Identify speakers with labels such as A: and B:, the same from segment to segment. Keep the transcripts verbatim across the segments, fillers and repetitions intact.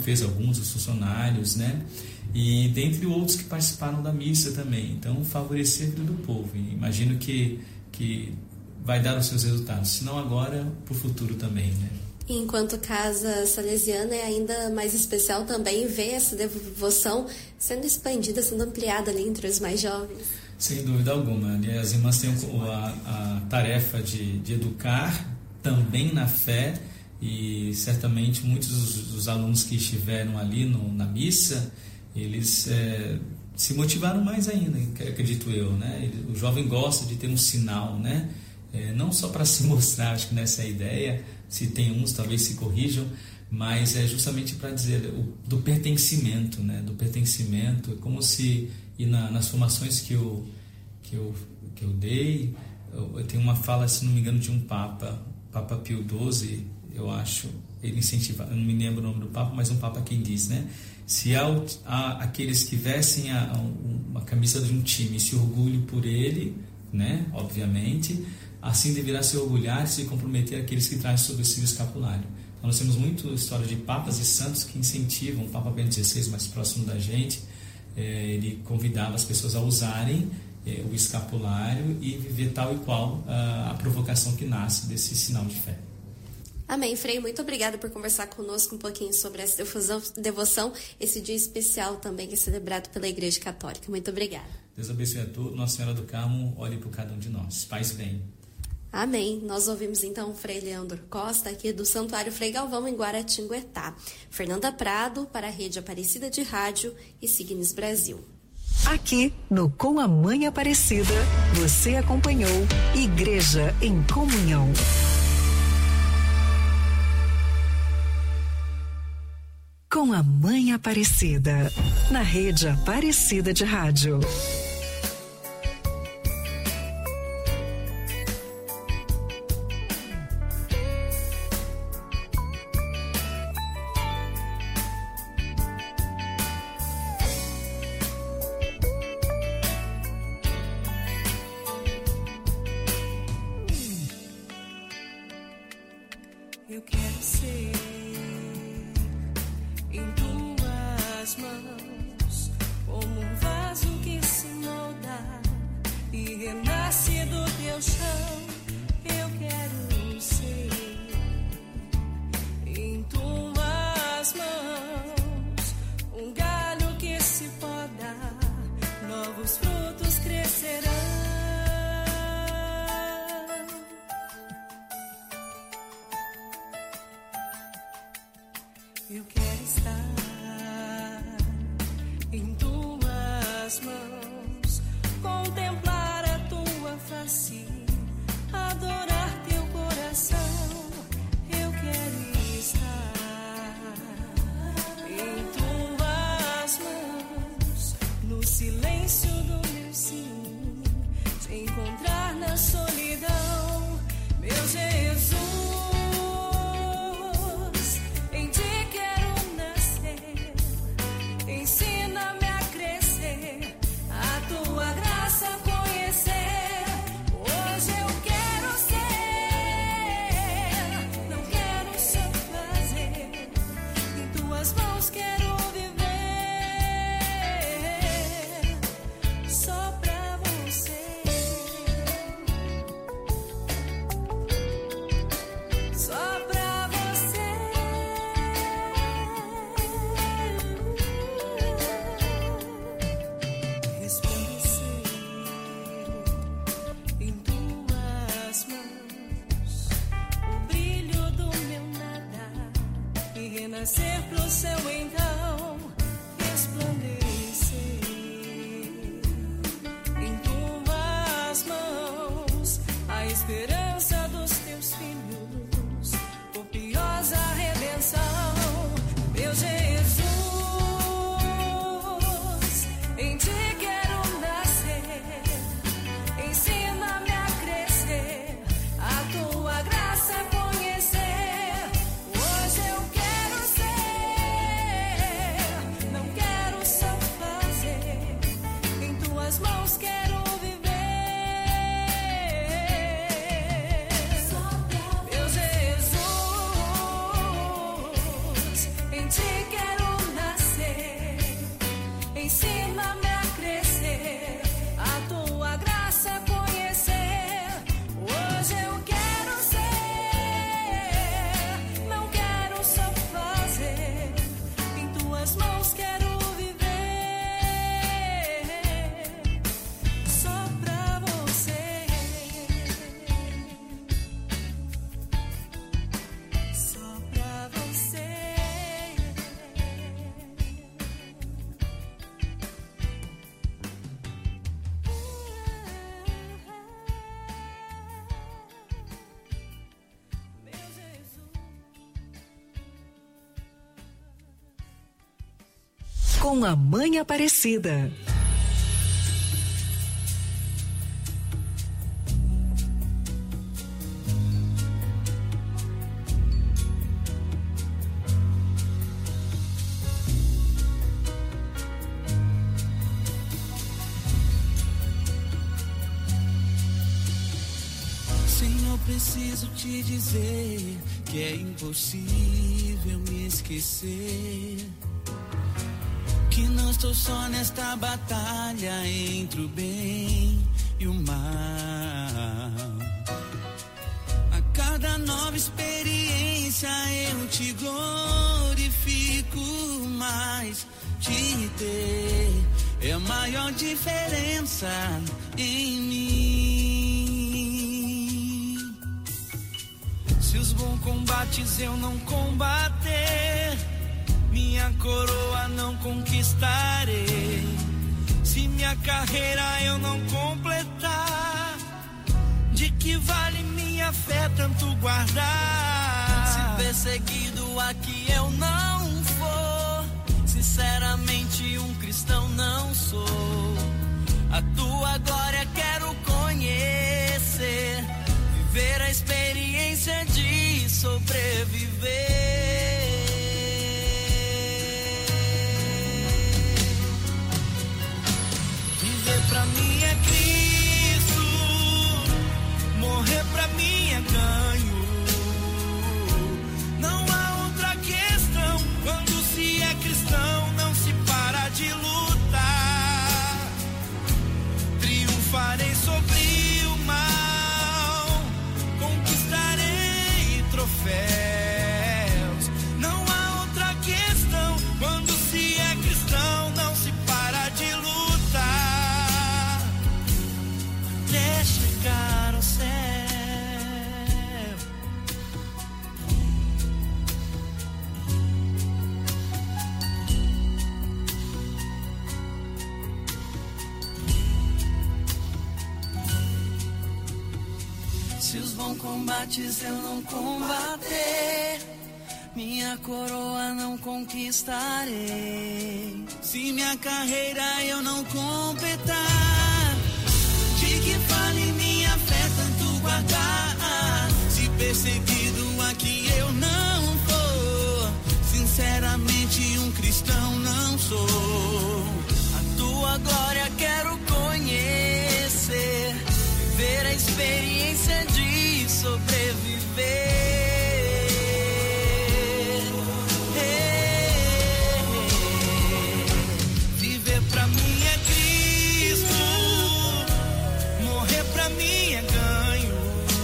A: fez alguns dos funcionários, né? E dentre outros que participaram da missa também. Então, favorecer a vida do povo. E imagino que, que vai dar os seus resultados, se não agora, para o futuro também, né?
B: Enquanto Casa Salesiana é ainda mais especial também ver essa devoção sendo expandida, sendo ampliada ali entre os mais jovens.
A: Sem dúvida alguma. As irmãs têm a, a tarefa de, de educar também na fé, e certamente muitos dos, dos alunos que estiveram ali no, na missa, eles é, se motivaram mais ainda, acredito eu, né? O jovem gosta de ter um sinal, né? É, não só para se mostrar, acho que nessa é a ideia, se tem uns talvez se corrijam, mas é justamente para dizer o, do pertencimento, né? Do pertencimento, como se, e na, nas formações que eu, que eu, que eu dei, eu, eu tenho uma fala, se não me engano, de um Papa, Papa Pio doze, eu acho, ele incentiva, eu não me lembro o nome do Papa, mas um Papa quem diz, né? Se há, há aqueles que vestem a, a, uma camisa de um time e se orgulham por ele, né? Obviamente, assim deverá se orgulhar e se comprometer aqueles que trazem sobre si o escapulário. Então, nós temos muita história de papas e santos que incentivam. O Papa Bento dezesseis, mais próximo da gente, é, ele convidava as pessoas a usarem é, o escapulário e viver tal e qual a, a provocação que nasce desse sinal de fé.
B: Amém, Frei. Muito obrigada por conversar conosco um pouquinho sobre essa devoção, esse dia especial também que é celebrado pela Igreja Católica. Muito obrigada.
A: Deus abençoe a todos. Nossa Senhora do Carmo, olhe por cada um de nós. Paz vem.
B: Amém. Nós ouvimos então o Frei Leandro Costa, aqui do Santuário Frei Galvão, em Guaratinguetá. Fernanda Prado, para a Rede Aparecida de Rádio e Signes Brasil.
C: Aqui no Com a Mãe Aparecida, você acompanhou Igreja em Comunhão. Com a Mãe Aparecida, na Rede Aparecida de Rádio.
D: Eu quero ser em tuas mãos, como um vaso que se molda e renasce do teu chão. Eu quero ser em tuas mãos, um galho que se poda, novos frutos crescerão. Eu quero estar em tuas mãos, contemplar a tua face, adorar teu coração. Eu quero estar em tuas mãos, no silêncio do meu sim, te encontrar na solidão, meu Jesus. Ensina-me a crescer, a tua graça conhecer. Hoje eu quero ser, não quero só fazer, em tuas mãos quero viver, só pra você, só pra você. Renascer pro céu então, resplandecer em tuas mãos, a esperança dos teus filhos, copiosa redenção, meu Jesus, em ti quero nascer, ensina-me a crescer, a tua graça conhecer. Hoje eu quero ser, não quero só fazer, em tuas mãos quero viver, meu Jesus, em ti quero
C: Com a Mãe Aparecida.
E: Senhor, preciso te dizer que é impossível me esquecer, que não estou só nesta batalha entre o bem e o mal. A cada nova experiência eu te glorifico mais. Te ter é a maior diferença em mim. Se os bons combates eu não combater, minha coroa não conquistarei. Se minha carreira eu não completar, de que vale minha fé tanto guardar? Se perseguido aqui eu não for, sinceramente um cristão não sou. A tua glória quero conhecer, viver a experiência de sobreviver. Pra mim é Cristo, morrer pra mim é ganho. Não há outra questão, quando se é cristão não se para de lutar. Triunfarei sobre o mal, conquistarei troféus. Não há outra questão, quando se é cristão não se para de lutar. Até chegar ao céu. Se os bons combates eu não combater, minha coroa não conquistarei. Se minha carreira eu não completar, de que vale minha fé tanto guardar? Se perseguido aqui eu não for, sinceramente um cristão não sou. A tua glória quero conhecer, viver a experiência de sobreviver. Viver pra mim é Cristo, morrer pra mim é ganho.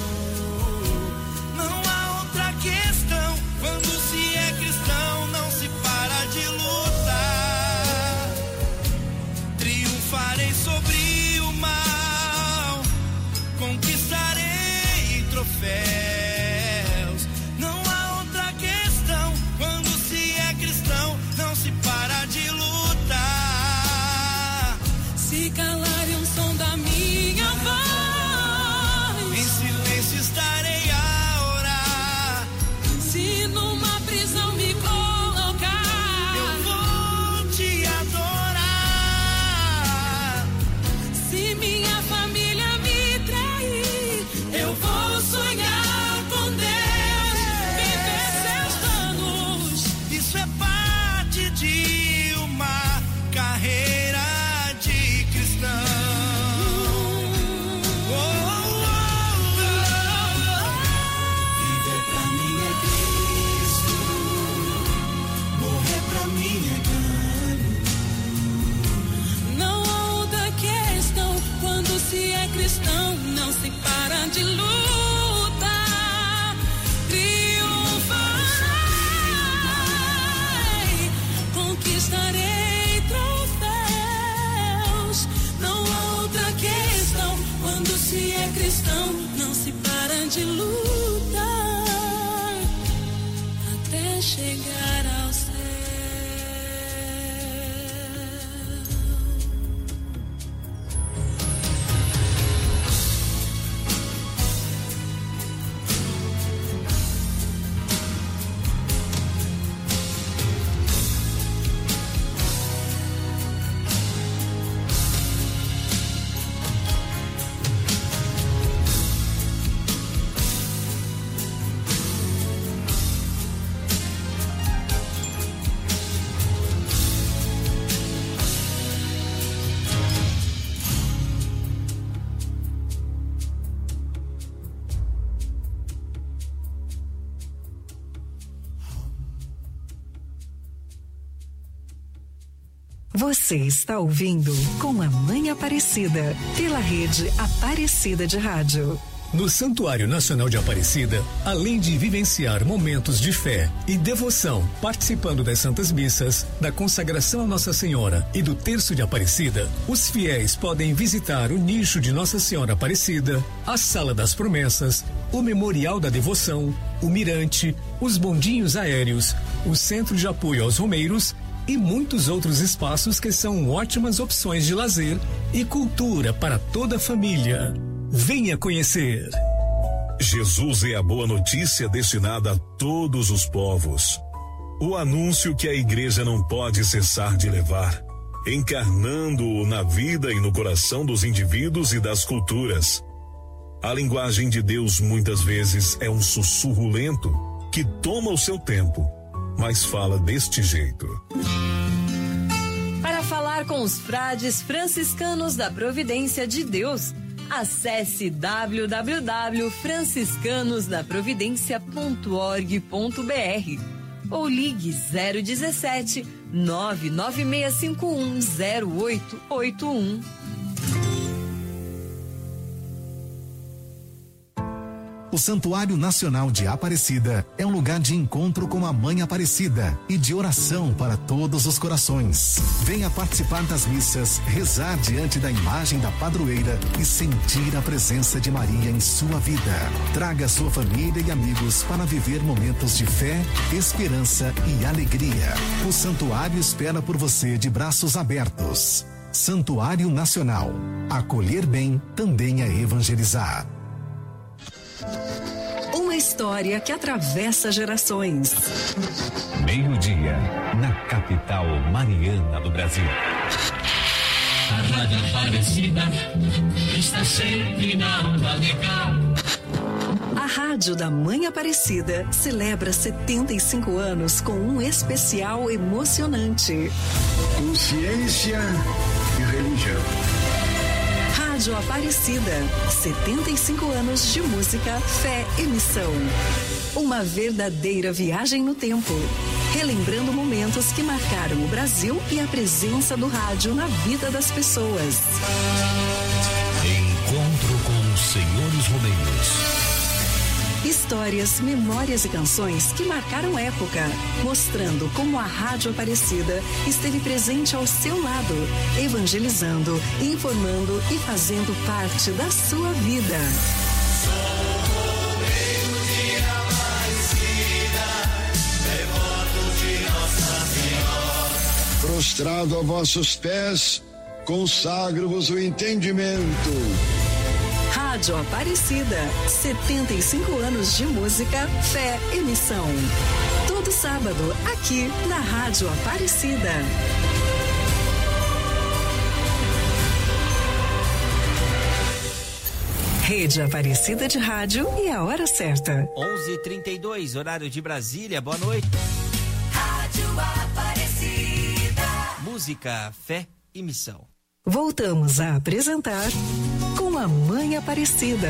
E: Não há outra questão, quando se é cristão não se para de lutar. Triunfarei sobre o mal, conquistarei troféus. Não há outra questão, quando se é cristão não se para de lutar.
D: Se calarem o som da minha voz,
E: em silêncio estarei a orar.
D: se numa prisão me colocar,
E: Eu vou te adorar.
D: se minha família me trair, eu vou sonhar com Deus, viver seus planos.
E: Isso é parte de uma carreira de cristão. Oh, oh, oh. Viver pra mim é Cristo, morrer pra mim é ganho.
D: Não há outra questão, quando se é cristão não se para de lutar. Triunfarei, conquistarei troféus. Não há outra questão, quando se é cristão não se para de lutar, até chegar ao céu.
C: Você está ouvindo Com a Mãe Aparecida, pela rede Aparecida de Rádio.
F: No Santuário Nacional de Aparecida, além de vivenciar momentos de fé e devoção, participando das Santas Missas, da consagração a Nossa Senhora e do Terço de Aparecida, os fiéis podem visitar o nicho de Nossa Senhora Aparecida, a Sala das Promessas, o Memorial da Devoção, o Mirante, os bondinhos aéreos, o Centro de Apoio aos Romeiros e muitos outros espaços que são ótimas opções de lazer e cultura para toda a família. Venha conhecer.
G: Jesus é a boa notícia destinada a todos os povos. O anúncio que a igreja não pode cessar de levar, encarnando-o na vida e no coração dos indivíduos e das culturas. A linguagem de Deus muitas vezes é um sussurro lento que toma o seu tempo, mas fala deste jeito.
H: Para falar com os frades franciscanos da Providência de Deus, acesse w w w ponto franciscanos da providência ponto org ponto b r ou ligue zero dezessete, nove nove seis cinco um, zero oito oito um.
I: O Santuário Nacional de Aparecida é um lugar de encontro com a Mãe Aparecida e de oração para todos os corações. Venha participar das missas, rezar diante da imagem da padroeira e sentir a presença de Maria em sua vida. Traga sua família e amigos para viver momentos de fé, esperança e alegria. O Santuário espera por você de braços abertos. Santuário Nacional. Acolher bem também é evangelizar.
C: Uma história que atravessa gerações.
J: Meio-dia, na capital mariana do Brasil.
K: A Rádio Aparecida está sempre na onda legal.
C: A Rádio da Mãe Aparecida celebra setenta e cinco anos com um especial emocionante.
L: Consciência e religião.
C: Rádio Aparecida, setenta e cinco anos de música, fé e missão. Uma verdadeira viagem no tempo, relembrando momentos que marcaram o Brasil e a presença do rádio na vida das pessoas.
J: Encontro com os senhores Romeiros.
C: Histórias, memórias e canções que marcaram época, mostrando como a Rádio Aparecida esteve presente ao seu lado, evangelizando, informando e fazendo parte da sua vida.
K: Sou Romeiro de Aparecida, devoto de Nossa Senhora.
L: Prostrado a vossos pés, consagro-vos o entendimento.
C: Rádio Aparecida, setenta e cinco anos de música, fé e missão. Todo sábado, aqui na Rádio Aparecida. Rede Aparecida de Rádio e a hora certa.
M: onze e trinta e dois, horário de Brasília, boa noite.
D: Rádio Aparecida.
M: Música, fé e missão.
C: Voltamos a apresentar Com a Mãe Aparecida.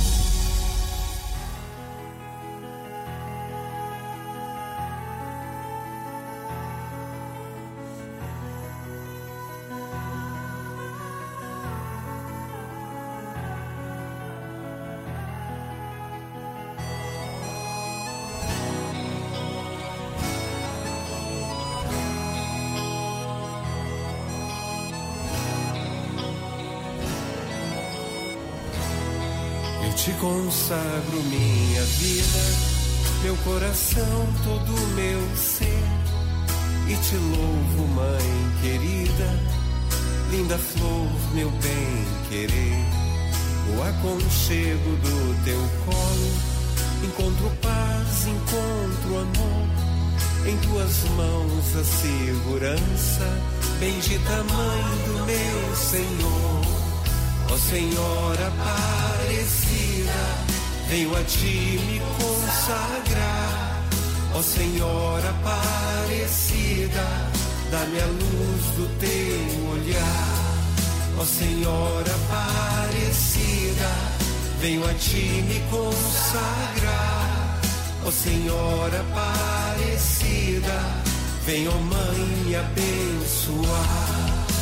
N: Te consagro minha vida, meu coração, todo o meu ser, e te louvo, Mãe querida, linda flor, meu bem querer. O aconchego do teu colo, encontro paz, encontro amor, em tuas mãos a segurança, bendita Mãe do meu Senhor. Ó Senhora Aparecida, venho a ti me consagrar. Ó Senhora Aparecida, dá-me a luz do teu olhar. Ó Senhora Aparecida, venho a ti me consagrar. Ó Senhora Aparecida, vem, ó Mãe, me abençoar.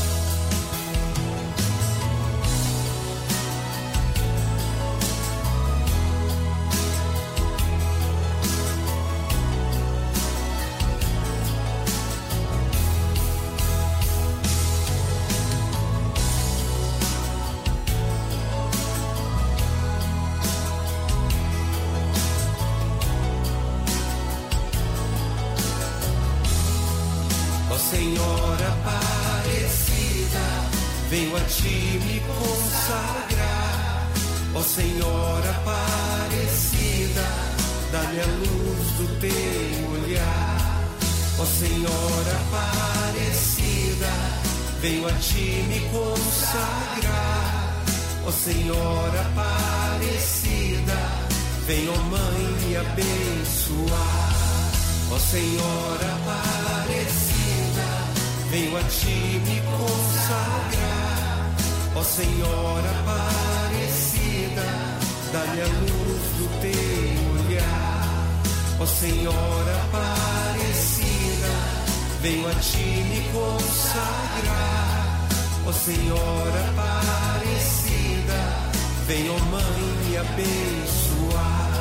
N: Senhora Aparecida, venho a ti me consagrar. Ó Senhora Aparecida, dá-me a luz do teu olhar. Ó Senhora Aparecida, venho a ti me consagrar. Ó Senhora Aparecida, vem, ó Mãe, me abençoar. Ó Senhora Aparecida, venho a ti me consagrar. Ó Senhora Aparecida, dá-me a luz do teu olhar. Ó Senhora Aparecida, venho a ti me consagrar. Ó Senhora Aparecida, vem, ó Mãe, me abençoar.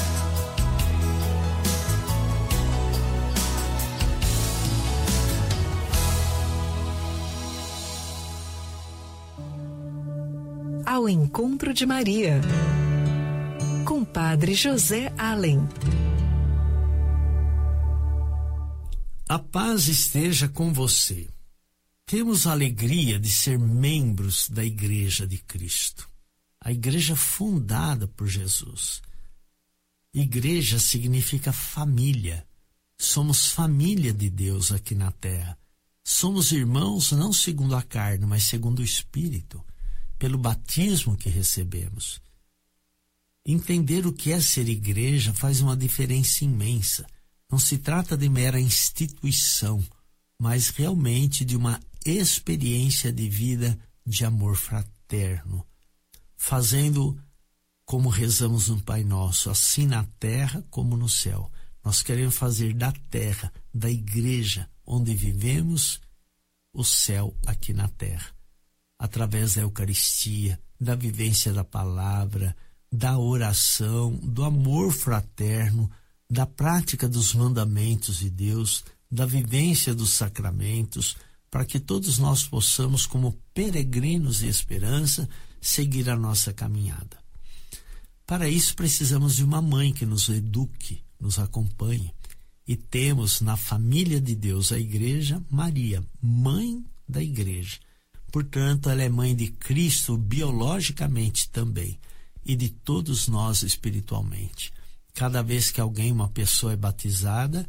C: Ao Encontro de Maria, com Padre José Allen.
O: A paz esteja com você. Temos a alegria de ser membros da Igreja de Cristo, a igreja fundada por Jesus. Igreja significa família. Somos família de Deus aqui na terra. Somos irmãos não segundo a carne, mas segundo o Espírito, pelo batismo que recebemos. Entender o que é ser igreja faz uma diferença imensa. Não se trata de mera instituição, mas realmente de uma experiência de vida de amor fraterno, fazendo como rezamos no Pai Nosso, assim na terra como no céu. Nós queremos fazer da terra, da igreja onde vivemos, o céu aqui na terra, através da Eucaristia, da vivência da palavra, da oração, do amor fraterno, da prática dos mandamentos de Deus, da vivência dos sacramentos, para que todos nós possamos, como peregrinos de esperança, seguir a nossa caminhada. Para isso precisamos de uma mãe que nos eduque, nos acompanhe. E temos na família de Deus, a Igreja, Maria, mãe da Igreja. Portanto, ela é mãe de Cristo biologicamente também e de todos nós espiritualmente. Cada vez que alguém, uma pessoa é batizada,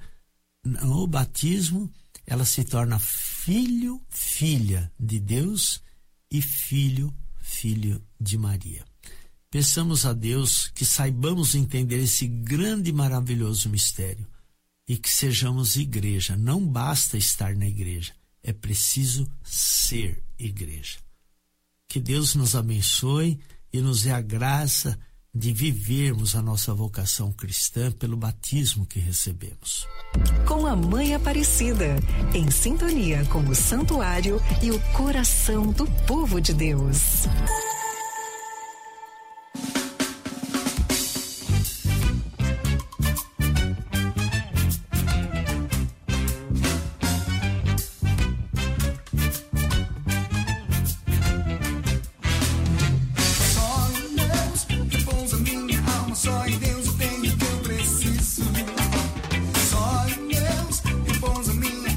O: no batismo, ela se torna filho, filha de Deus e filho, filho de Maria. Peçamos a Deus que saibamos entender esse grande e maravilhoso mistério e que sejamos igreja. Não basta estar na igreja, é preciso ser igreja. Que Deus nos abençoe e nos dê a graça de vivermos a nossa vocação cristã pelo batismo que recebemos.
C: Com a Mãe Aparecida, em sintonia com o santuário e o coração do povo de Deus.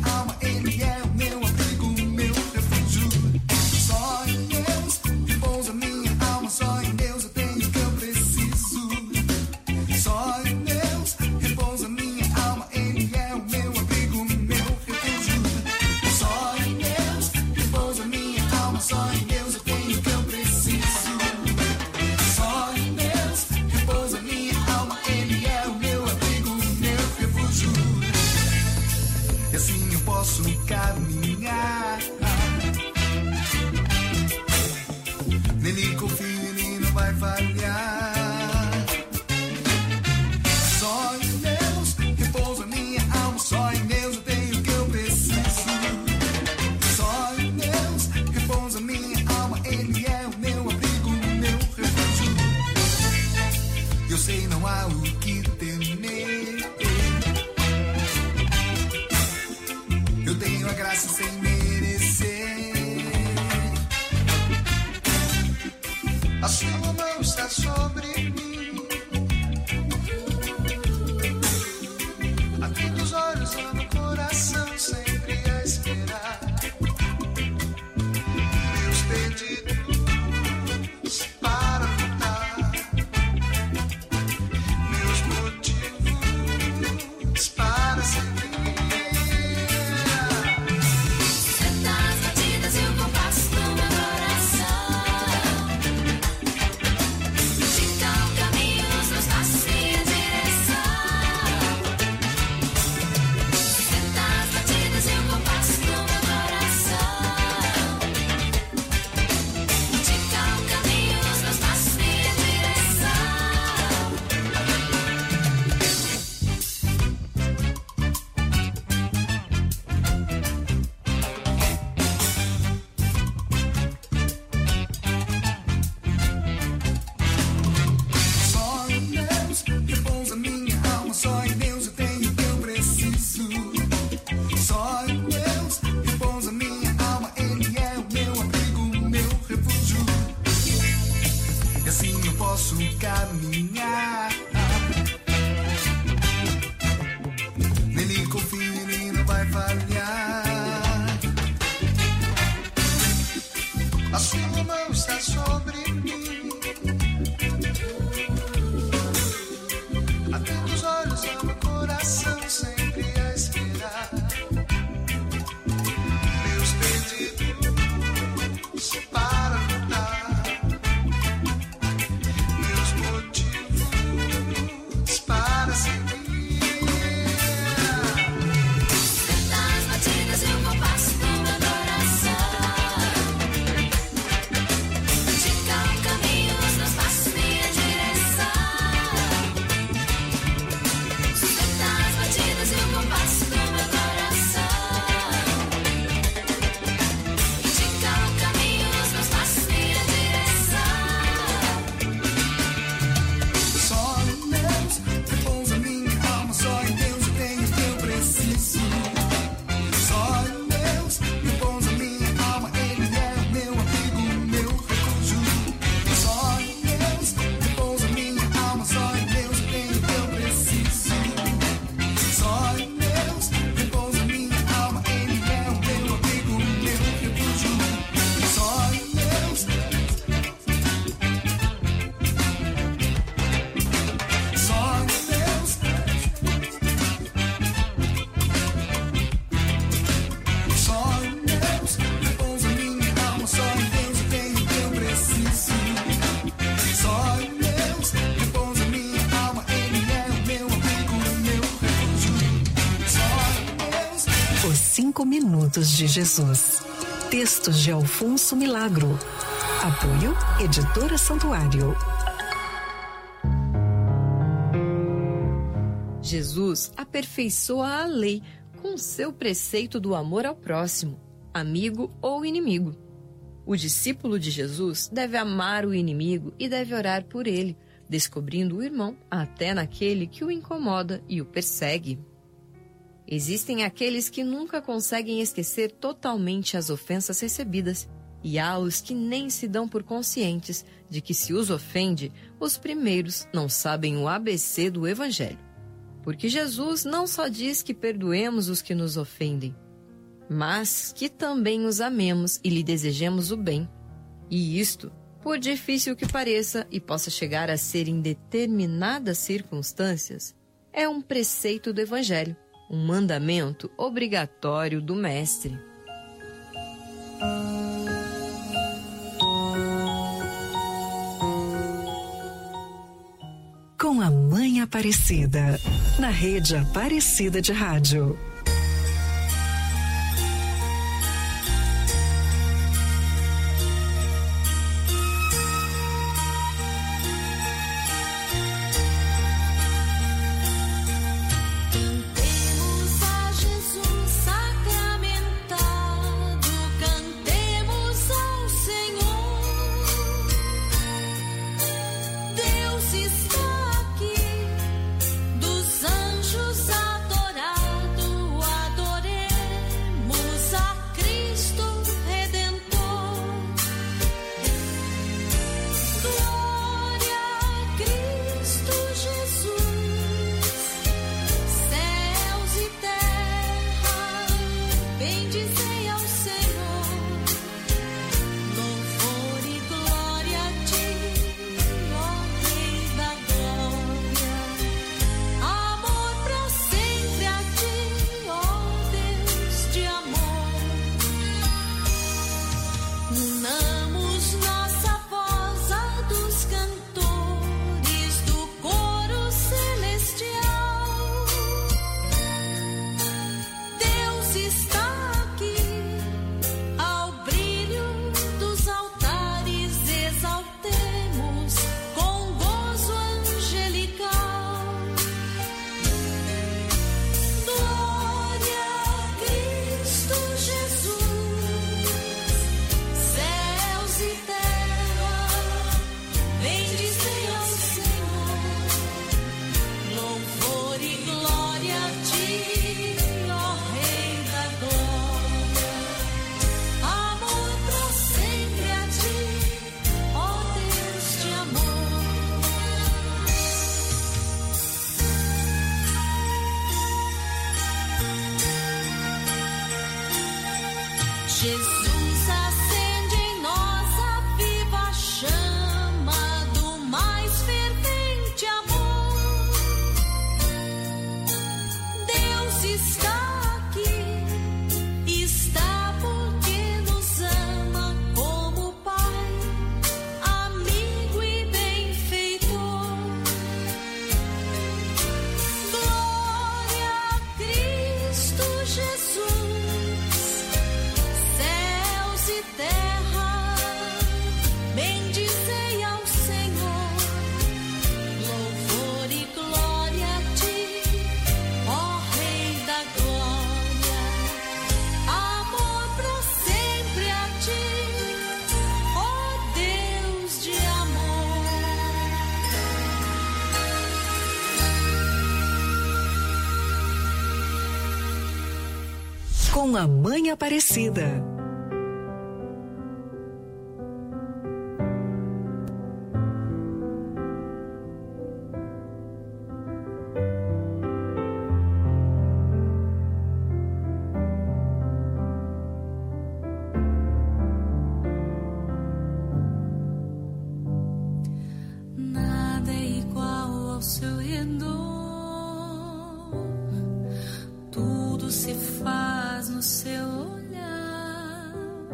K: Ele é o meu abrigo, meu refúgio. Só em Deus
P: graça sem merecer. A sua mão está sobre mim. Atento os olhos, ama o coração, sempre a esperar. Meus pedidos para lutar, meus motivos para seguir.
K: As batidas e o compasso do meu coração indicam o caminho, os meus passos e a direção. As batidas e o compasso do meu coração indicam o caminho, os meus passos e a direção.
P: Só em Deus repousa minha alma, só em Deus eu tenho o que eu preciso. Só em Deus repousa minha alma, Ele é o meu abrigo, o meu refúgio. E assim eu posso caminhar. Nele confio, Ele não vai falhar. A sua mão está sobre mim. Atento os olhos, ama o coração, sempre a esperar. Meus pedidos para lutar, meus motivos para seguir.
K: As batidas e o compasso do meu coração indicam o caminho, os meus passos e a direção. As batidas e o compasso do meu coração indicam o caminho, os meus passos e a direção.
P: Só em Deus repousa minha alma, só em Deus eu tenho o que eu preciso. Só em Deus repousa minha alma, Ele é o meu abrigo, o meu refúgio. Só em Deus repousa minha alma, só em Deus eu tenho o que eu preciso. Só em Deus repousa minha alma, Ele é o meu abrigo, o meu refúgio. Só em Deus. Só em Deus. Só em Deus repousa minha alma, só em Deus eu tenho o que eu preciso. Só em Deus repousa minha alma, Ele é o meu abrigo, o meu refúgio. Só em Deus.
C: Os Cinco Minutos de Jesus. Textos de Alfonso Milagro. Apoio Editora Santuário.
H: Jesus aperfeiçoa a lei com seu preceito do amor ao próximo, amigo ou inimigo. O discípulo de Jesus deve amar o inimigo e deve orar por ele, descobrindo o irmão até naquele que o incomoda e o persegue. Existem aqueles que nunca conseguem esquecer totalmente as ofensas recebidas, e há os que nem se dão por conscientes de que se os ofende, os primeiros não sabem o A B C do Evangelho. Porque Jesus não só diz que perdoemos os que nos ofendem, mas que também os amemos e lhe desejemos o bem. E isto, por difícil que pareça e possa chegar a ser em determinadas circunstâncias, é um preceito do Evangelho, um mandamento obrigatório do Mestre.
C: Com a Mãe Aparecida, na Rede Aparecida de Rádio.
K: Cantemos a Jesus sacramentado, cantemos ao Senhor. Deus está aqui, dos anjos adorado,
D: Jesus acende em nós a viva chama do mais fervente amor. Deus está aqui, está porque nos ama como Pai, amigo e benfeitor. Glória a Cristo Jesus, céus e terra, bendizei ao Senhor. Louvor e glória a ti, ó Rei da glória. Amor pra sempre a ti, ó Deus de amor.
C: Com a Mãe Aparecida.
D: Nada é igual ao seu redor, tudo se faz no seu olhar,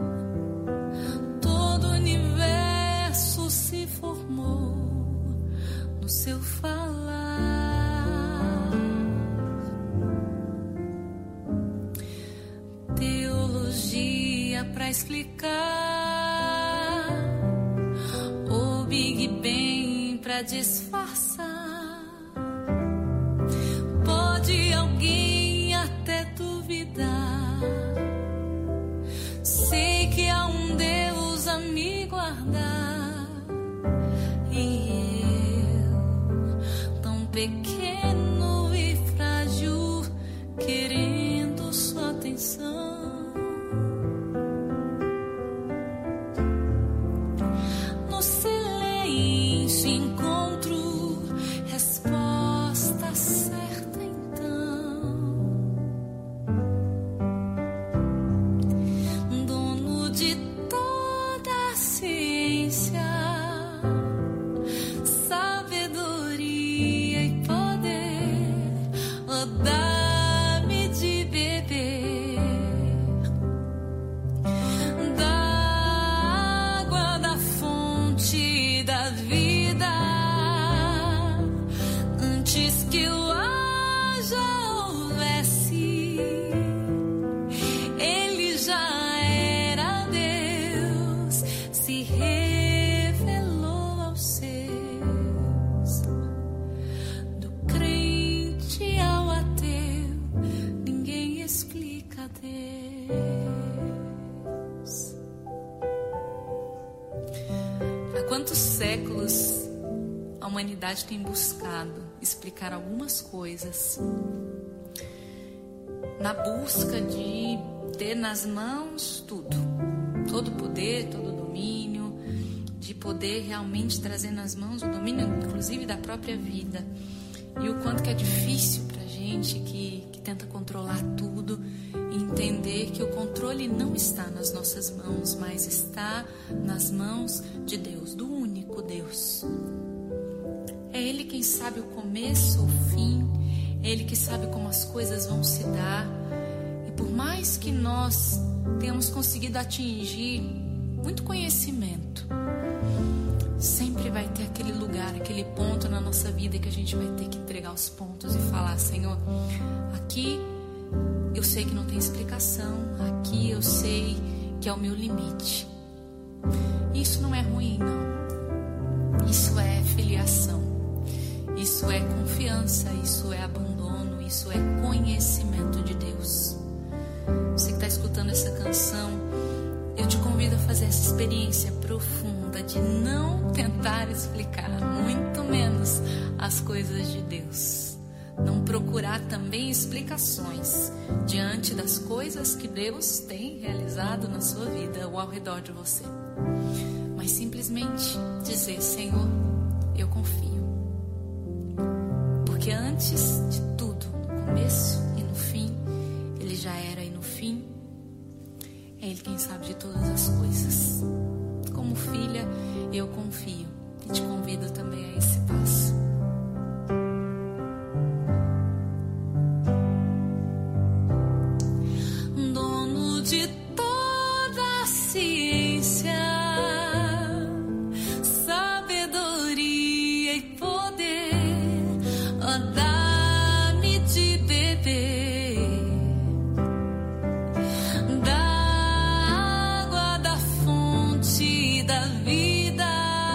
D: todo o universo se formou no seu falar. Teologia pra explicar, o Big Bang pra disfarçar. Pode alguém até duvidar, sei que há um Deus a me guardar, e eu, tão pequeno e frágil, querendo sua atenção. No silêncio encontro resposta certa então. Dono de toda a ciência, sabedoria e poder, oh, dá-me de beber da água da fonte da vida, antes que o haja houvesse, ele já era Deus, se revelou aos seus. Do crente ao ateu, ninguém explica Deus. Há quantos séculos a humanidade tem buscado explicar algumas coisas, na busca de ter nas mãos tudo, todo o poder, todo o domínio, de poder realmente trazer nas mãos o domínio, inclusive, da própria vida. E o quanto que é difícil pra gente que, que tenta controlar tudo, entender que o controle não está nas nossas mãos, mas está nas mãos de Deus, do único Deus. É Ele quem sabe o começo, o fim, é Ele que sabe como as coisas vão se dar. E por mais que nós tenhamos conseguido atingir muito conhecimento, sempre vai ter aquele lugar, aquele ponto na nossa vida que a gente vai ter que entregar os pontos e falar: Senhor, aqui eu sei que não tem explicação, aqui eu sei que é o meu limite. Isso não é ruim, não. Isso é filiação, isso é confiança, isso é abandono, isso é conhecimento de Deus. Você que está escutando essa canção, eu te convido a fazer essa experiência profunda de não tentar explicar, muito menos as coisas de Deus. Não procurar também explicações diante das coisas que Deus tem realizado na sua vida ou ao redor de você. Mas simplesmente dizer: Senhor, eu confio. Porque antes de tudo, no começo e no fim, Ele já era, e no fim É Ele quem sabe de todas as coisas. Como filha, eu confio e te convido também a esse passo. Dono de toda a ciência, sabedoria e poder, ó, dá-me de beber da água da fonte da vida,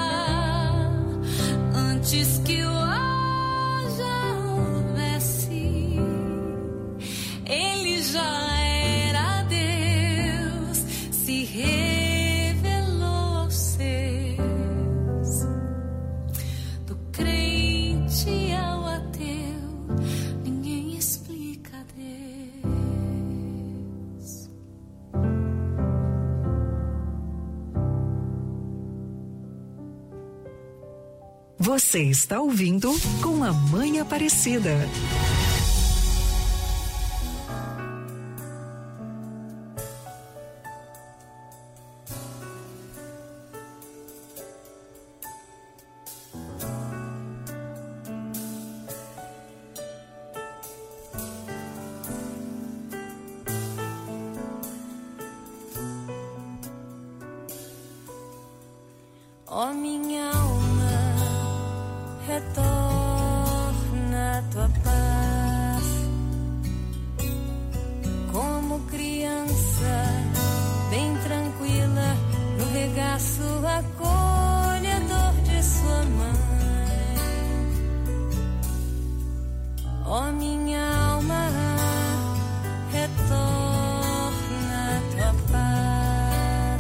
D: antes que o haja houvesse, Ele já era Deus, se revelou aos seus. Do crente ao ateu, ninguém explica Deus.
C: Você está ouvindo Com a Mãe Aparecida.
Q: Ó minha alma, retorna a tua paz. Como criança, bem tranquila, no regaço acolhedor de sua mãe. Ó minha alma, retorna a tua paz.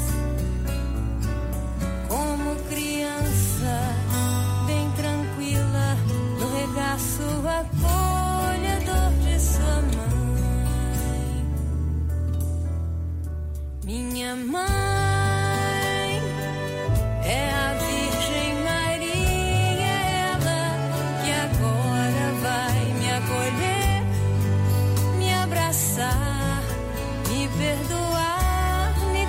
Q: Como criança, bem tranquila, no regaço acolhedor de sua mãe. Minha mãe é a Virgem Maria, ela que agora vai me acolher, me abraçar, me perdoar, me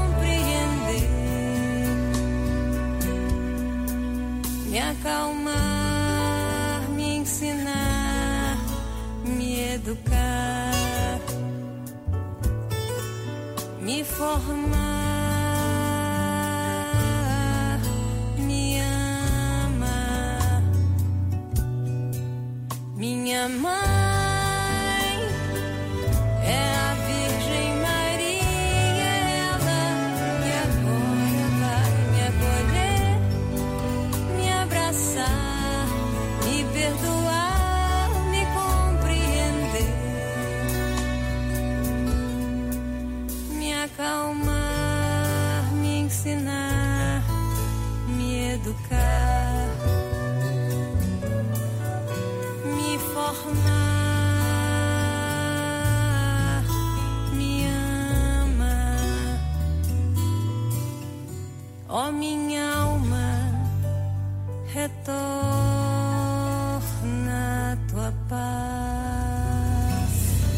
Q: compreender, me acalmar, me ensinar, me educar, me formar, me amar. Minha mãe é a Virgem Maria, ela que agora vai me acolher, me abraçar, me perdoar, me compreender, me acalmar, me ensinar, me educar, me formar, me amar. Ó minha alma, retorna a tua paz.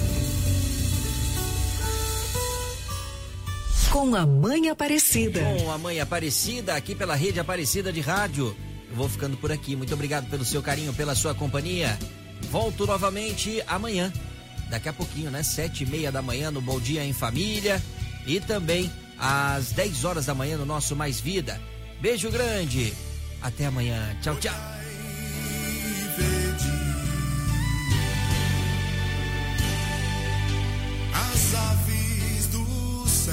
C: Com a Mãe Aparecida.
M: Com a Mãe Aparecida, aqui pela Rede Aparecida de Rádio. Eu vou ficando por aqui. Muito obrigado pelo seu carinho, pela sua companhia. Volto novamente amanhã. Daqui a pouquinho, né? Sete e meia da manhã no Bom Dia em Família. E também às dez horas da manhã no nosso Mais Vida. Beijo grande. Até amanhã. Tchau, tchau.
P: As aves dos céus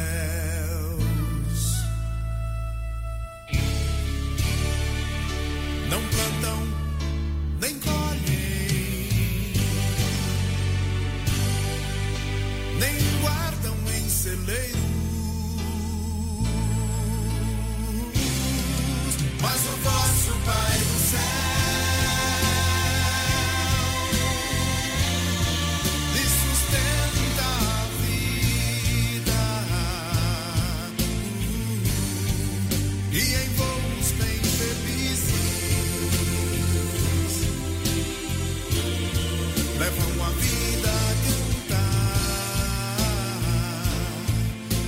P: não plantam nem colhem, nem guardam em celeiros, mas o vosso Pai do céu lhe sustenta a vida, e em voos bem felizes levam a vida a cantar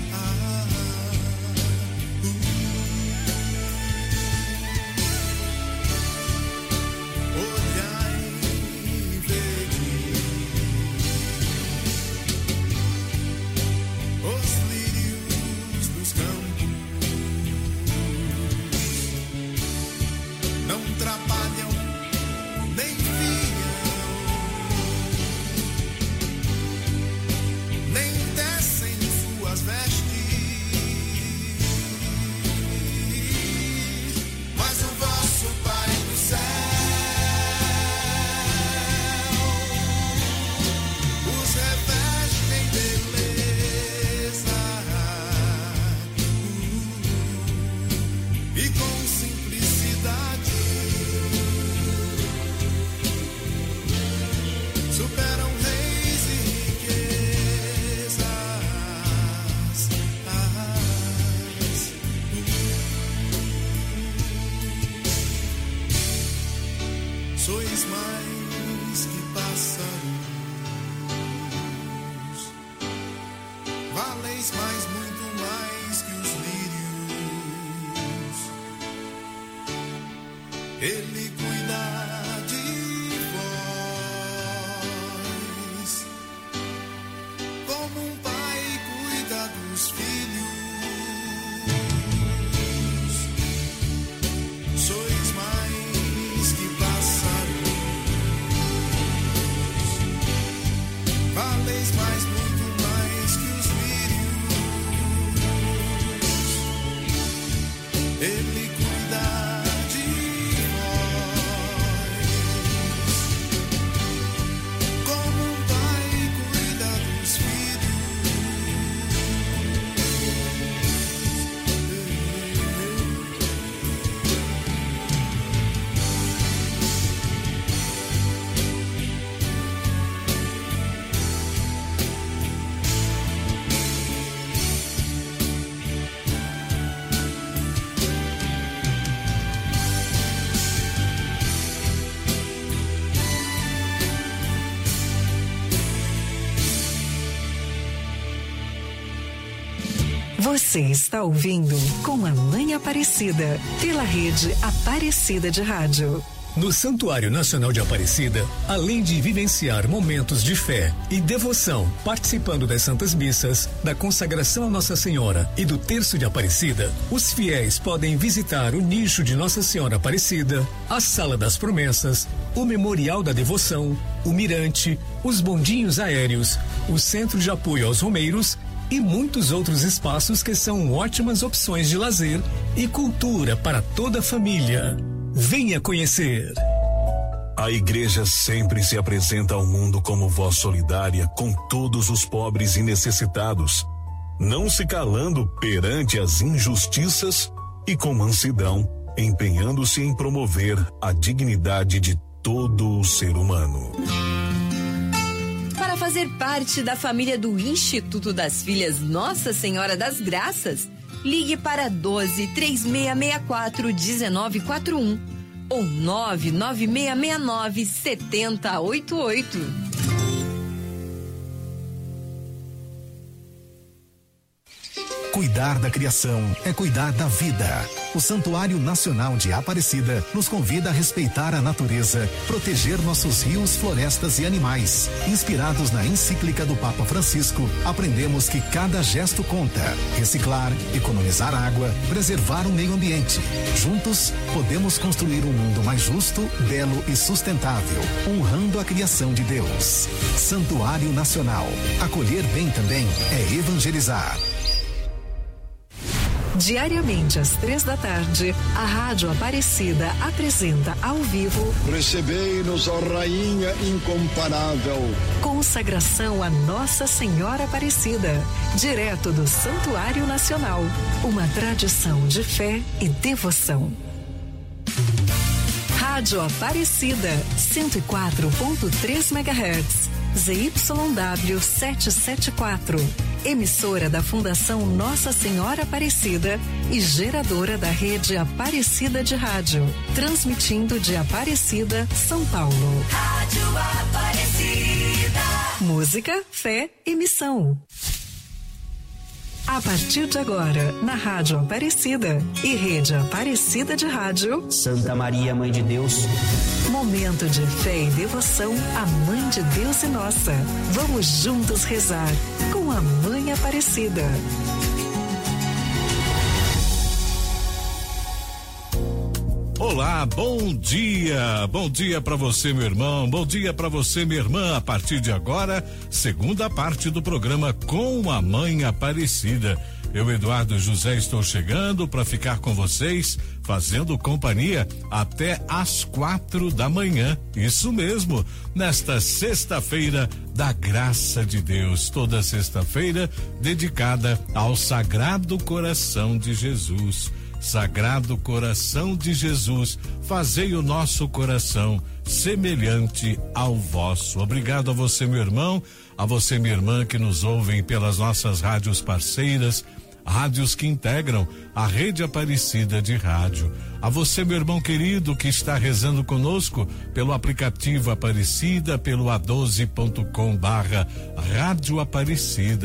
P: Sois mais, muito mais que os lírios. Ele cuida de vós, como um pai cuida dos filhos. Sois mais que pássaros, valeis mais, muito mais que os lírios. Ele cuida de vós, como um pai cuida dos filhos.
C: Você está ouvindo Com a Mãe Aparecida, pela rede Aparecida de Rádio.
F: No Santuário Nacional de Aparecida, além de vivenciar momentos de fé e devoção, participando das Santas Missas, da consagração a Nossa Senhora e do Terço de Aparecida, os fiéis podem visitar o nicho de Nossa Senhora Aparecida, a Sala das Promessas, o Memorial da Devoção, o Mirante, os bondinhos aéreos, o Centro de Apoio aos Romeiros e muitos outros espaços que são ótimas opções de lazer e cultura para toda a família. Venha conhecer.
G: A igreja sempre se apresenta ao mundo como voz solidária com todos os pobres e necessitados, não se calando perante as injustiças e com mansidão, empenhando-se em promover a dignidade de todo o ser humano.
H: Para fazer parte da família do Instituto das Filhas Nossa Senhora das Graças, ligue para doze, três seis seis quatro, um nove quatro um ou nove nove seis seis nove, sete zero oito oito.
I: Cuidar da criação é cuidar da vida. O Santuário Nacional de Aparecida nos convida a respeitar a natureza, proteger nossos rios, florestas e animais. Inspirados na encíclica do Papa Francisco, aprendemos que cada gesto conta. Reciclar, economizar água, preservar o meio ambiente. Juntos, podemos construir um mundo mais justo, belo e sustentável, honrando a criação de Deus. Santuário Nacional. Acolher bem também é evangelizar.
C: Diariamente às três da tarde, a Rádio Aparecida apresenta ao vivo
L: Recebei-nos, ó Rainha incomparável.
C: Consagração a Nossa Senhora Aparecida, direto do Santuário Nacional. Uma tradição de fé e devoção. Rádio Aparecida, cento e quatro ponto três megahertz, Z Y W setecentos e setenta e quatro. Emissora da Fundação Nossa Senhora Aparecida e geradora da rede Aparecida de Rádio, transmitindo de Aparecida, São Paulo.
K: Rádio Aparecida.
C: Música, fé e missão. A partir de agora, na Rádio Aparecida e rede Aparecida de Rádio,
R: Santa Maria, Mãe de Deus.
C: Momento de fé e devoção à Mãe de Deus e Nossa. Vamos juntos rezar com a Mãe Aparecida.
S: Olá, bom dia, bom dia para você, meu irmão, bom dia para você, minha irmã. A partir de agora, segunda parte do programa Com a Mãe Aparecida. Eu, Eduardo José, estou chegando para ficar com vocês, fazendo companhia até às quatro da manhã. Isso mesmo, nesta sexta-feira da graça de Deus, toda sexta-feira dedicada ao Sagrado Coração de Jesus. Sagrado Coração de Jesus, fazei o nosso coração semelhante ao vosso. Obrigado a você, meu irmão, a você, minha irmã, que nos ouvem pelas nossas rádios parceiras, rádios que integram a rede Aparecida de Rádio. A você, meu irmão querido, que está rezando conosco pelo aplicativo Aparecida, pelo a doze ponto com barra Rádio Aparecida.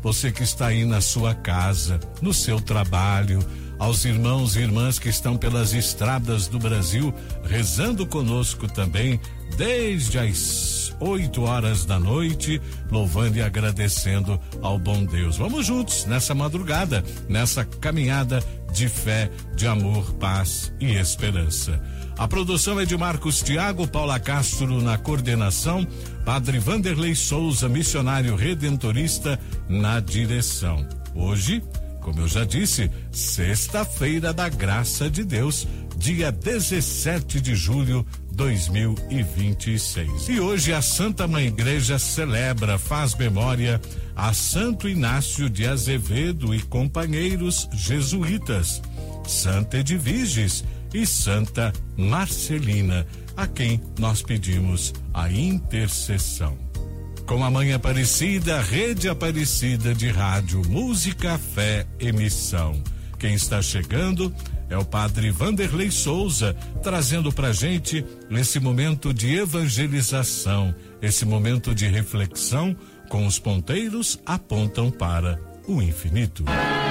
S: você que está aí na sua casa, no seu trabalho, aos irmãos e irmãs que estão pelas estradas do Brasil, rezando conosco também, desde as oito horas da noite, louvando e agradecendo ao bom Deus. Vamos juntos nessa madrugada, nessa caminhada de fé, de amor, paz e esperança. A produção é de Marcos Tiago, Paula Castro na coordenação, Padre Vanderlei Souza, missionário redentorista, na direção. Hoje, como eu já disse, sexta-feira da graça de Deus, dia dezessete de julho de dois mil e vinte e seis. E hoje a Santa Mãe Igreja celebra, faz memória a Santo Inácio de Azevedo e companheiros jesuítas, Santa Edviges e Santa Marcelina, a quem nós pedimos a intercessão. Com a Mãe Aparecida, Rede Aparecida de Rádio, Música, Fé e Missão. Quem está chegando é o Padre Vanderlei Souza, trazendo pra gente esse momento de evangelização, esse momento de reflexão, com os ponteiros apontam para o infinito.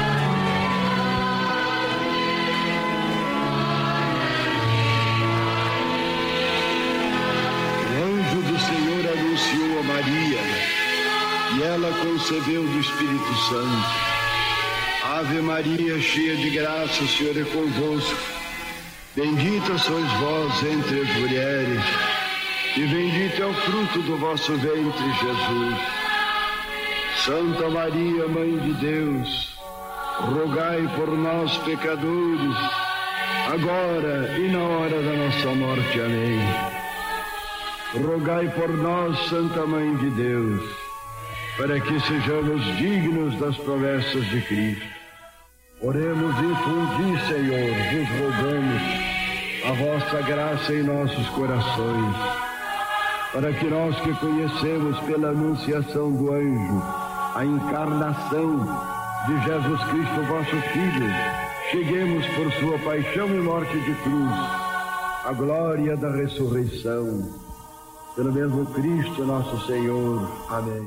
L: Maria, e ela concebeu do Espírito Santo. Ave Maria, cheia de graça, o Senhor é convosco. Bendita sois vós entre as mulheres, e bendito é o fruto do vosso ventre, Jesus. Santa Maria, Mãe de Deus, rogai por nós, pecadores, agora e na hora da nossa morte. Amém. Rogai por nós, Santa Mãe de Deus, para que sejamos dignos das promessas de Cristo. Oremos, infundi, Senhor, vos rogamos a vossa graça em nossos corações, para que nós que conhecemos pela anunciação do anjo a encarnação de Jesus Cristo, vosso Filho, cheguemos por sua paixão e morte de cruz à glória da ressurreição. Pelo mesmo Cristo nosso Senhor. Amém.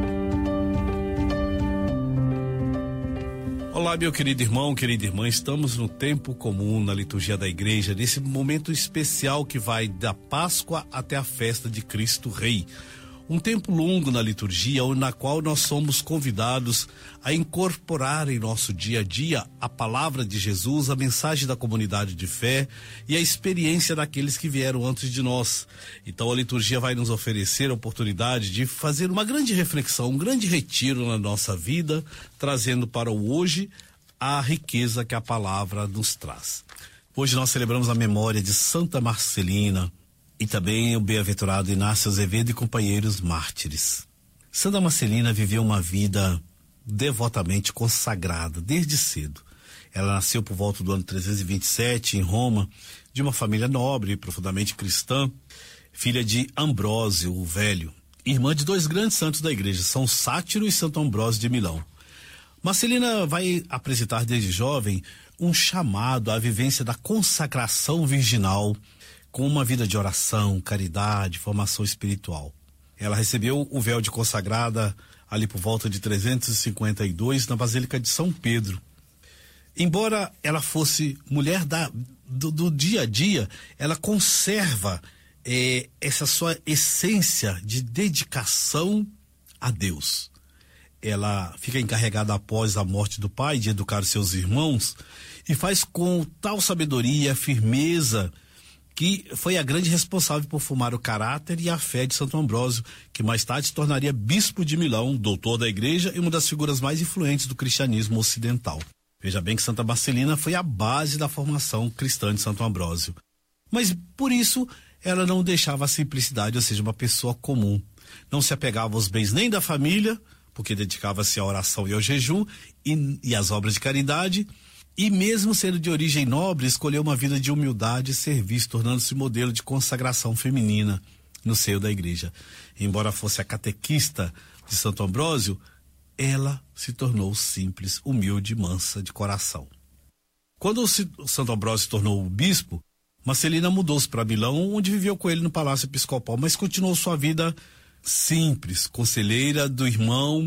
T: Olá, meu querido irmão, querida irmã, estamos no tempo comum na liturgia da igreja, nesse momento especial que vai da Páscoa até a festa de Cristo Rei. Um tempo longo na liturgia, na qual nós somos convidados a incorporar em nosso dia a dia a palavra de Jesus, a mensagem da comunidade de fé e a experiência daqueles que vieram antes de nós. Então a liturgia vai nos oferecer a oportunidade de fazer uma grande reflexão, um grande retiro na nossa vida, trazendo para o hoje a riqueza que a palavra nos traz. Hoje nós celebramos a memória de Santa Marcelina, e também o bem-aventurado Inácio Azevedo e companheiros mártires. Santa Marcelina viveu uma vida devotamente consagrada desde cedo. Ela nasceu por volta do ano trezentos e vinte e sete em Roma, de uma família nobre e profundamente cristã, filha de Ambrósio o Velho, irmã de dois grandes santos da igreja, São Sátiro e Santo Ambrósio de Milão. Marcelina vai apresentar desde jovem um chamado à vivência da consagração virginal, com uma vida de oração, caridade, formação espiritual. Ela recebeu o véu de consagrada ali por volta de trezentos e cinquenta e dois na Basílica de São Pedro. Embora ela fosse mulher da, do, do dia a dia, ela conserva eh, essa sua essência de dedicação a Deus. Ela fica encarregada após a morte do pai de educar seus irmãos e faz com tal sabedoria, firmeza, que foi a grande responsável por formar o caráter e a fé de Santo Ambrósio, que mais tarde se tornaria bispo de Milão, doutor da igreja e uma das figuras mais influentes do cristianismo ocidental. Veja bem que Santa Marcelina foi a base da formação cristã de Santo Ambrósio. Mas, por isso, ela não deixava a simplicidade, ou seja, uma pessoa comum. Não se apegava aos bens nem da família, porque dedicava-se à oração e ao jejum e, e às obras de caridade, e mesmo sendo de origem nobre, escolheu uma vida de humildade e serviço, tornando-se modelo de consagração feminina no seio da igreja. Embora fosse a catequista de Santo Ambrósio, ela se tornou simples, humilde e mansa de coração. Quando o Santo Ambrósio se tornou o bispo, Marcelina mudou-se para Milão, onde viveu com ele no Palácio Episcopal, mas continuou sua vida simples, conselheira do irmão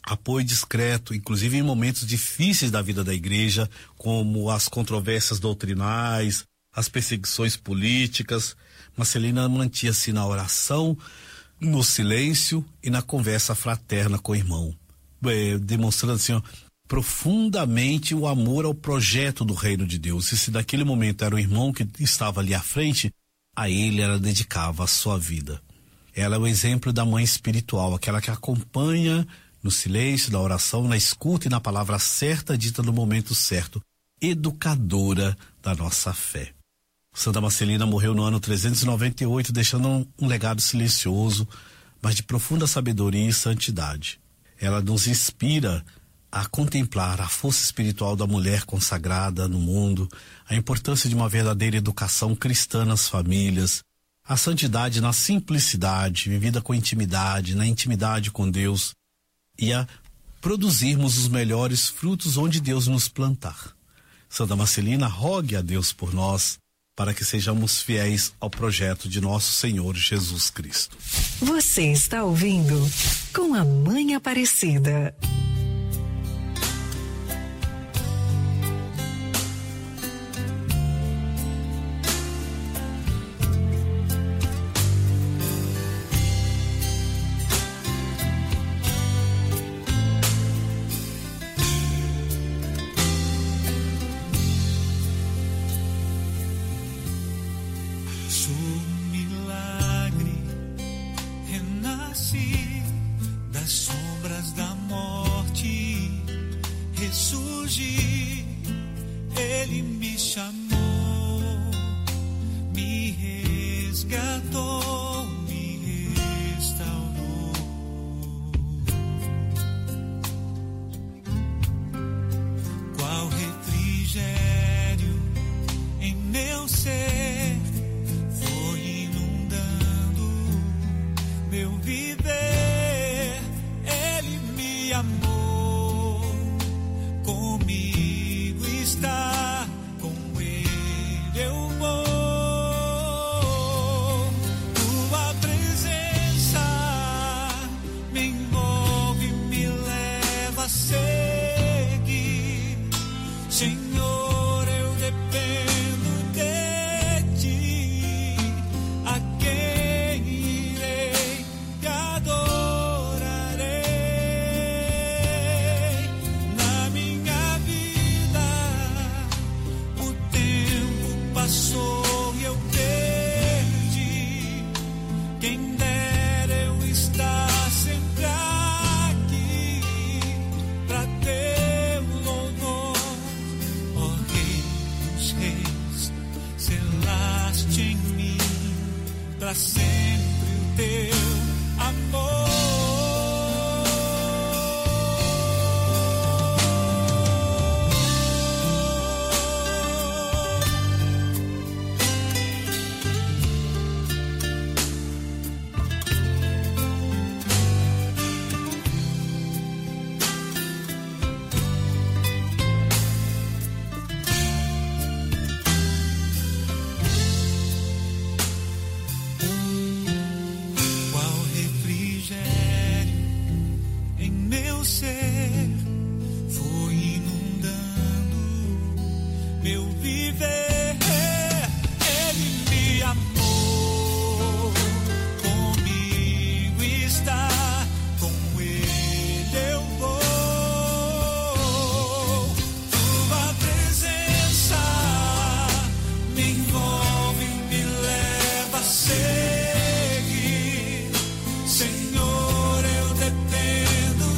T: apoio discreto, inclusive em momentos difíceis da vida da igreja, como as controvérsias doutrinais, as perseguições políticas. Marcelina mantinha-se na oração, no silêncio e na conversa fraterna com o irmão, é, demonstrando assim, ó, profundamente o amor ao projeto do reino de Deus. E se naquele momento era o irmão que estava ali à frente, a ele ela dedicava a sua vida. Ela é o exemplo da mãe espiritual, aquela que acompanha no silêncio, na oração, na escuta e na palavra certa, dita no momento certo, educadora da nossa fé. Santa Marcelina morreu no ano trezentos e noventa e oito, deixando um, um legado silencioso, mas de profunda sabedoria e santidade. Ela nos inspira a contemplar a força espiritual da mulher consagrada no mundo, a importância de uma verdadeira educação cristã nas famílias, a santidade na simplicidade, vivida com intimidade, na intimidade com Deus, e a produzirmos os melhores frutos onde Deus nos plantar. Santa Marcelina, rogue a Deus por nós, para que sejamos fiéis ao projeto de nosso Senhor Jesus Cristo.
C: Você está ouvindo Com a Mãe Aparecida.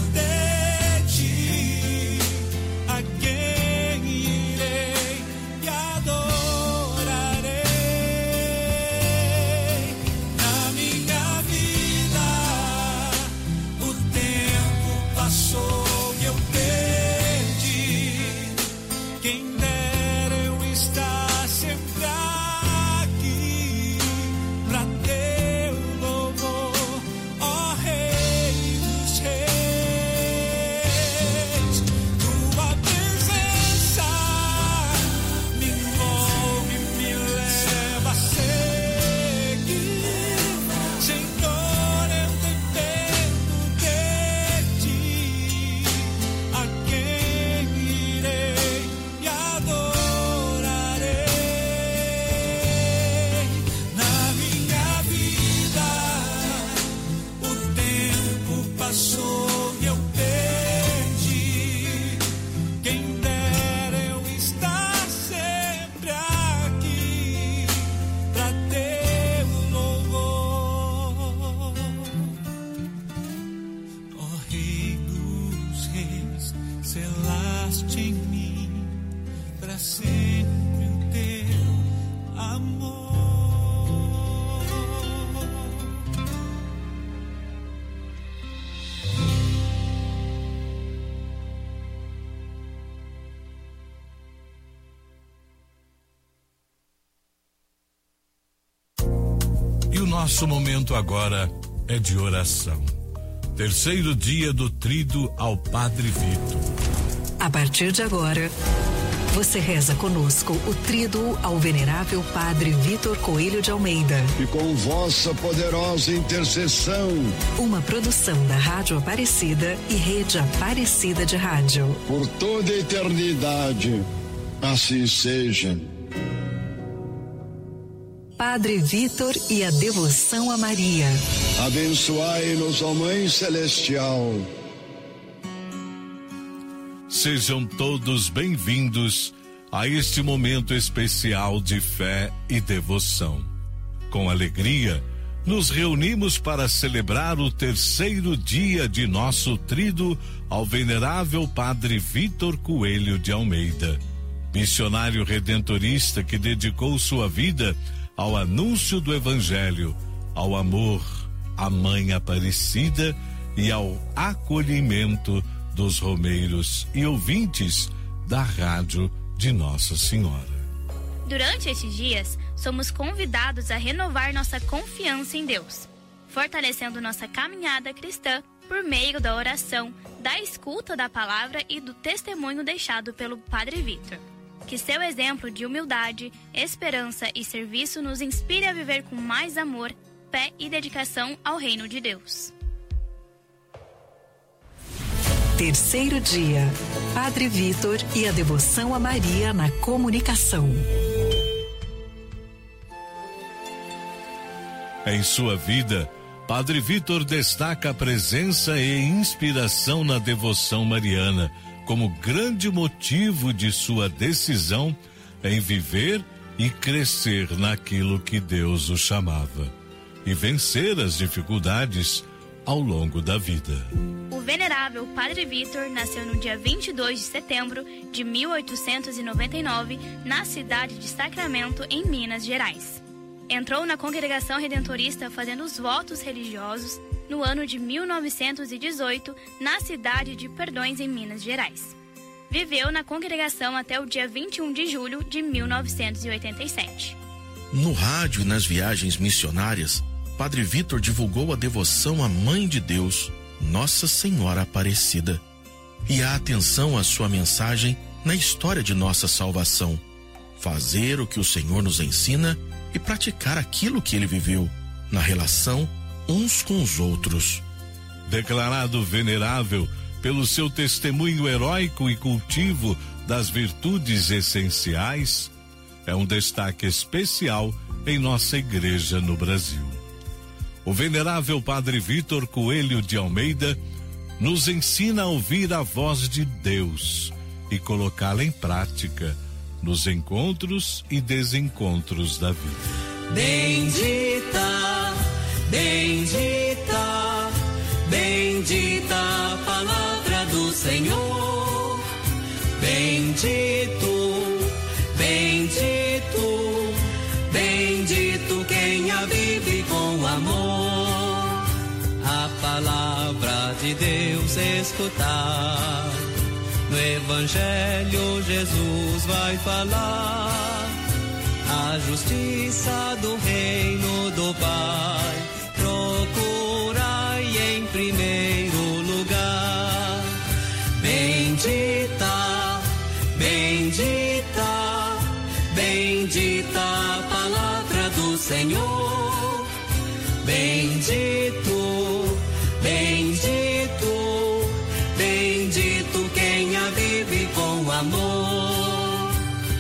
P: Yeah.
E: Derramaste em mim para sempre o teu amor.
S: E o nosso momento agora é de oração. Terceiro dia do Tríduo ao Padre Vitor.
C: A partir de agora, você reza conosco o Tríduo ao Venerável Padre Vitor Coelho de Almeida.
L: E com vossa poderosa intercessão.
C: Uma produção da Rádio Aparecida e Rede Aparecida de Rádio.
L: Por toda a eternidade, assim seja.
C: Padre Vitor e a devoção a Maria.
L: Abençoai-nos, ó Mãe Celestial.
S: Sejam todos bem-vindos a este momento especial de fé e devoção. Com alegria, nos reunimos para celebrar o terceiro dia de nosso Tríduo ao Venerável Padre Vitor Coelho de Almeida, missionário redentorista que dedicou sua vida ao anúncio do Evangelho, ao amor, à Mãe Aparecida e ao acolhimento dos romeiros e ouvintes da Rádio de Nossa Senhora. Durante estes dias, somos convidados a renovar nossa confiança em Deus, fortalecendo nossa caminhada cristã por meio da oração, da escuta da palavra e do testemunho deixado pelo Padre Vitor. Que seu exemplo de humildade, esperança e serviço nos inspire a viver com mais amor, fé e dedicação ao reino de Deus.
C: Terceiro dia, Padre Vitor e a devoção a Maria na comunicação.
S: Em sua vida, Padre Vitor destaca a presença e inspiração na devoção mariana como grande motivo de sua decisão em viver e crescer naquilo que Deus o chamava e vencer as dificuldades ao longo da vida. O venerável Padre Vitor nasceu no dia vinte e dois de setembro de mil oitocentos e noventa e nove na cidade de Sacramento, em Minas Gerais. Entrou na Congregação Redentorista fazendo os votos religiosos no ano de mil novecentos e dezoito, na cidade de Perdões, em Minas Gerais. Viveu na congregação até o dia vinte e um de julho de mil novecentos e oitenta e sete.
U: No rádio e nas viagens missionárias, Padre Vitor divulgou a devoção à Mãe de Deus, Nossa Senhora Aparecida, e a atenção à sua mensagem na história de nossa salvação: fazer o que o Senhor nos ensina e praticar aquilo que ele viveu, na relação uns com os outros.
S: Declarado venerável pelo seu testemunho heróico e cultivo das virtudes essenciais, é um destaque especial em nossa igreja no Brasil. O venerável Padre Vitor Coelho de Almeida nos ensina a ouvir a voz de Deus e colocá-la em prática nos encontros e desencontros da vida.
E: Bendita, bendita, bendita a palavra do Senhor. Bendito, bendito, bendito quem a vive com amor. A palavra de Deus escutar. No Evangelho Jesus vai falar a justiça do reino do Pai. Procurai em primeiro lugar. Bendita, bendita, bendita a palavra do Senhor. Bendito, bendito, bendito quem a vive com amor.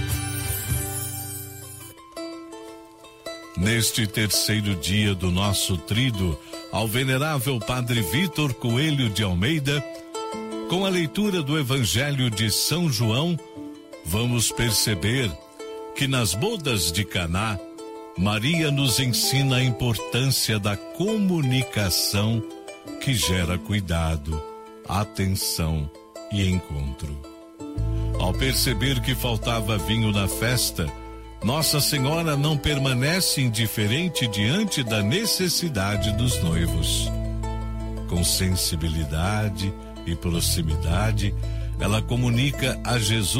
S: Neste terceiro dia do nosso tríduo ao venerável Padre Vitor Coelho de Almeida, com a leitura do Evangelho de São João, vamos perceber que nas bodas de Caná, Maria nos ensina a importância da comunicação que gera cuidado, atenção e encontro. Ao perceber que faltava vinho na festa, Nossa Senhora não permanece indiferente diante da necessidade dos noivos. Com sensibilidade e proximidade, ela comunica a Jesus